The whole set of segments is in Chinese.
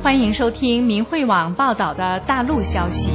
欢迎收听明慧网报道的大陆消息。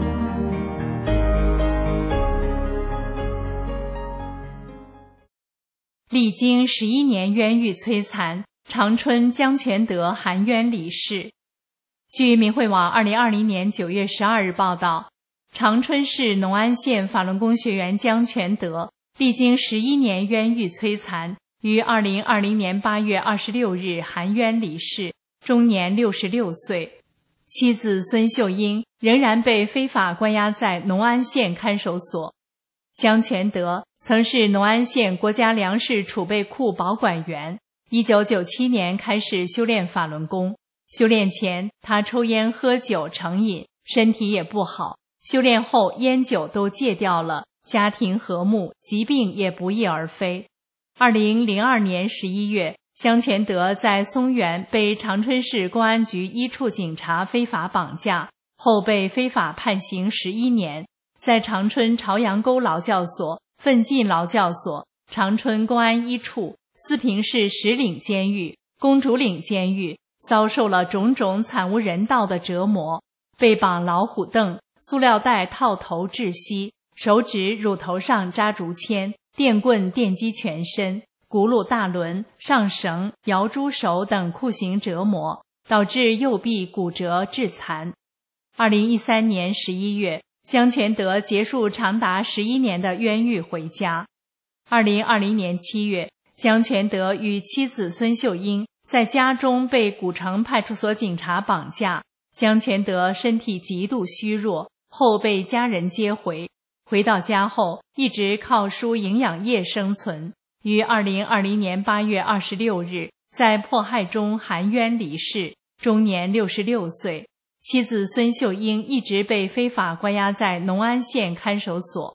历经11年冤狱摧残，长春江全德含冤离世。据明慧网2020年9月12日报道，长春市农安县法轮功学员江全德历经11年冤狱摧残，于2020年8月26日含冤离世，终年66岁。妻子孙秀英仍然被非法关押在农安县看守所。江全德曾是农安县国家粮食储备库保管员，1997年开始修炼法轮功。修炼前，他抽烟喝酒成瘾，身体也不好。修炼后，烟酒都戒掉了，家庭和睦，疾病也不翼而飞。2002年11月，江全德在松原被长春市公安局1处警察非法绑架，后被非法判刑11年，在长春朝阳沟劳教所、奋进劳教所、长春公安1处、四平市石岭监狱、公主岭监狱遭受了种种惨无人道的折磨，被绑老虎凳、塑料袋套头窒息，手指、乳头上扎竹签，电棍电击全身，轱辘大轮、上绳、摇猪手等酷刑折磨，导致右臂骨折致残。2013年11月，江全德结束长达11年的冤狱回家。2020年7月，江全德与妻子孙秀英在家中被古城派出所警察绑架，江全德身体极度虚弱，后被家人接回。回到家后，一直靠输营养液生存，于2020年8月26日在迫害中含冤离世，终年66岁。妻子孙秀英一直被非法关押在农安县看守所。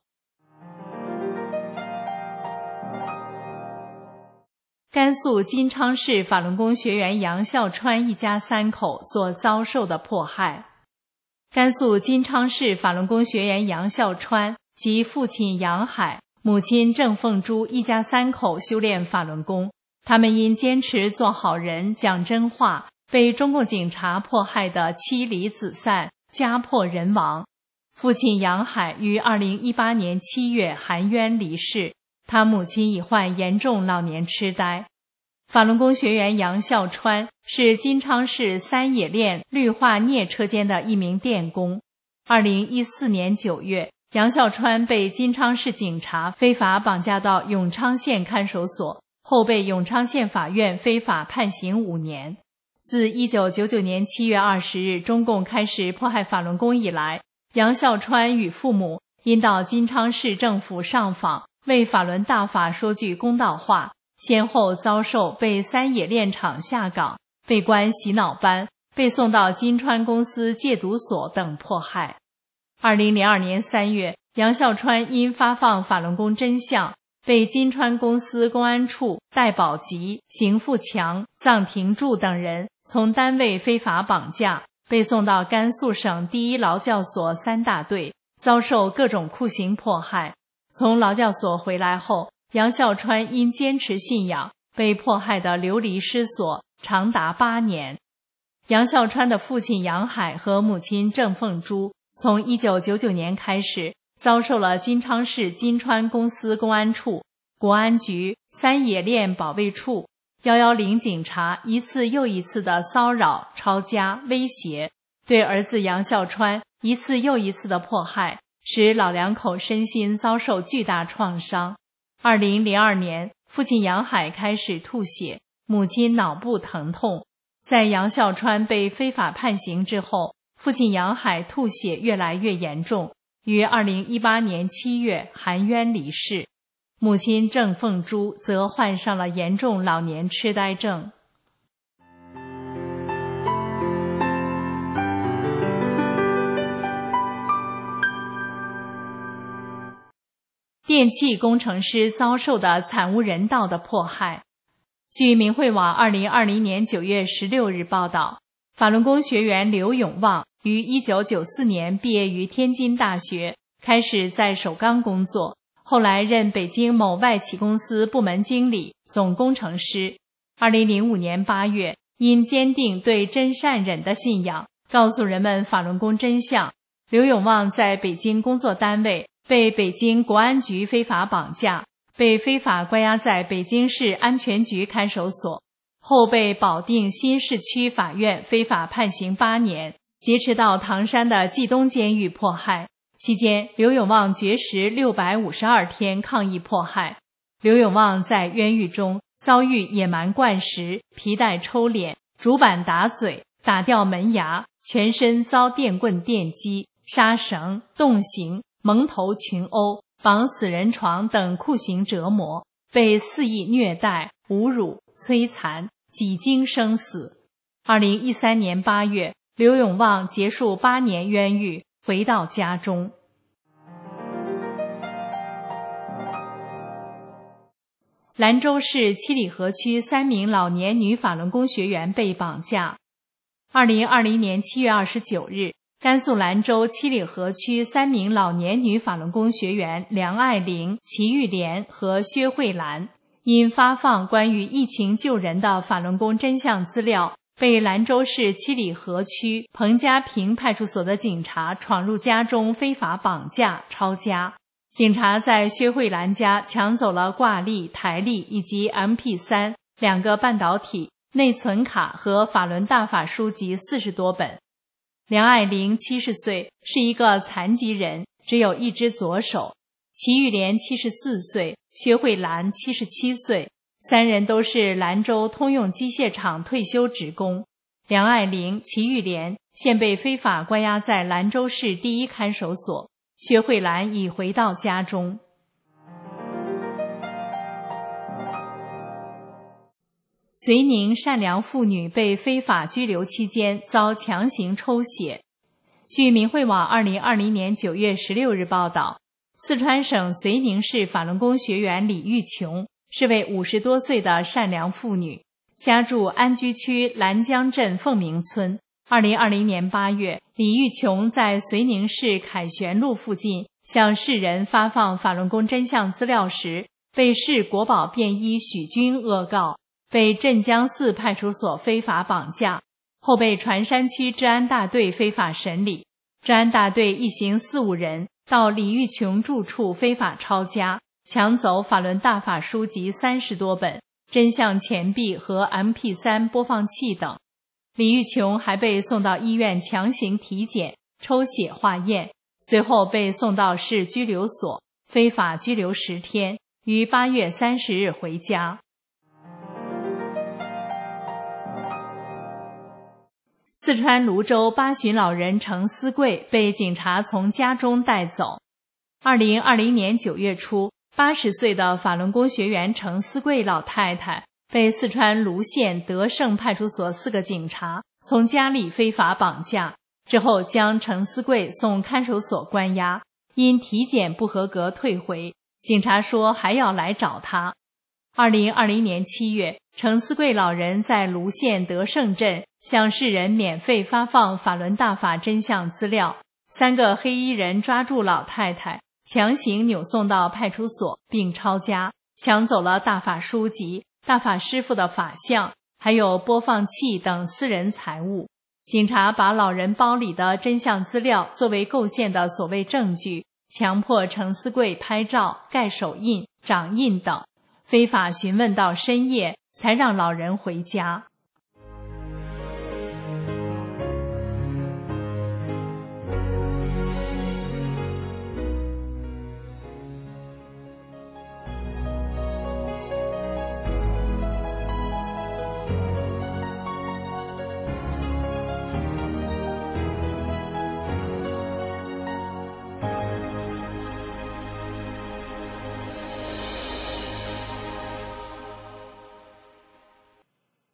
甘肃金昌市法轮功学员杨孝川一家3口所遭受的迫害。甘肃金昌市法轮功学员杨孝川及父亲杨海、母亲郑凤珠一家3口修炼法轮功，他们因坚持做好人、讲真话，被中共警察迫害的妻离子散、家破人亡。父亲杨海于2018年7月含冤离世，他母亲已患严重老年痴呆。法轮功学员杨孝川是金昌市三冶炼绿化镍车间的一名电工。2014年9月，杨孝川被金昌市警察非法绑架到永昌县看守所，后被永昌县法院非法判刑5年。自1999年7月20日中共开始迫害法轮功以来，杨孝川与父母因到金昌市政府上访，为法轮大法说句公道话，先后遭受被三冶炼厂下岗、被关洗脑班、被送到金川公司戒毒所等迫害。2002年3月，杨孝川因发放法轮功真相，被金川公司公安处戴宝吉、邢富强、臧廷柱等人从单位非法绑架，被送到甘肃省第1劳教所3大队，遭受各种酷刑迫害。从劳教所回来后，杨孝川因坚持信仰，被迫害的流离失所，长达8年。杨孝川的父亲杨海和母亲郑凤珠从1999年开始，遭受了金昌市金川公司公安处、国安局、三冶炼保卫处、110警察一次又一次的骚扰、抄家、威胁，对儿子杨孝川一次又一次的迫害，使老两口身心遭受巨大创伤。2002年，父亲杨海开始吐血，母亲脑部疼痛。在杨孝川被非法判刑之后，父亲杨海吐血越来越严重，于2018年7月含冤离世。母亲郑凤珠则患上了严重老年痴呆症。电气工程师遭受的惨无人道的迫害。据明慧网2020年9月16日报道，法轮功学员刘永旺于1994年毕业于天津大学，开始在首钢工作，后来任北京某外企公司部门经理、总工程师。2005年8月， 因坚定对真善忍的信仰，告诉人们法轮功真相。刘永旺在北京工作单位被北京国安局非法绑架，被非法关押在北京市安全局看守所，后被保定新市区法院非法判刑8年，劫持到唐山的冀东监狱迫害。期间，刘永旺绝食652天抗议迫害。刘永旺在冤狱中遭遇野蛮灌食、皮带抽脸、竹板打嘴、打掉门牙，全身遭电棍电击、杀绳、冻刑、蒙头群殴、绑死人床等酷刑折磨，被肆意虐待、侮辱、摧残，几经生死。2013年8月，刘永旺结束8年冤狱，回到家中。兰州市七里河区3名老年女法轮功学员被绑架。2020年7月29日，甘肃兰州七里河区3名老年女法轮功学员梁爱玲、齐玉莲和薛慧兰，因发放关于疫情救人的法轮功真相资料，被兰州市七里河区彭家坪派出所的警察闯入家中非法绑架、抄家。警察在薛慧兰家抢走了挂历、台历以及 MP3 2个半导体、内存卡和法轮大法书籍40多本。梁爱玲70岁，是一个残疾人，只有一只左手。齐玉莲74岁，薛慧兰77岁，三人都是兰州通用机械厂退休职工。梁爱玲、齐玉莲现被非法关押在兰州市第一看守所，薛慧兰已回到家中。绥宁善良妇女被非法拘留期间遭强行抽血。据民汇网2020年9月16日报道，四川省绥宁市法轮功学员李玉琼是位50多岁的善良妇女，家住安居区兰江镇凤鸣村。2020年8月，李玉琼在绥宁市凯旋路附近向市人发放法轮功真相资料时，被市国保便衣许军恶告，被镇江寺派出所非法绑架，后被船山区治安大队非法审理。治安大队一行4、5人到李玉琼住处非法抄家，抢走法轮大法书籍30多本、真相钱币和 MP3 播放器等。李玉琼还被送到医院强行体检、抽血化验，随后被送到市拘留所，非法拘留10天，于8月30日回家。四川泸州8旬老人程思贵被警察从家中带走。2020年9月初，80岁的法轮功学员程思贵老太太被四川泸县德胜派出所4个警察从家里非法绑架，之后将程思贵送看守所关押，因体检不合格退回，警察说还要来找他。2020年7月，程思贵老人在泸县德胜镇向市人免费发放法轮大法真相资料，3个黑衣人抓住老太太，强行扭送到派出所并抄家，抢走了大法书籍、大法师父的法像，还有播放器等私人财物。警察把老人包里的真相资料作为构陷的所谓证据，强迫程思贵拍照、盖手印、掌印等，非法询问到深夜，才让老人回家。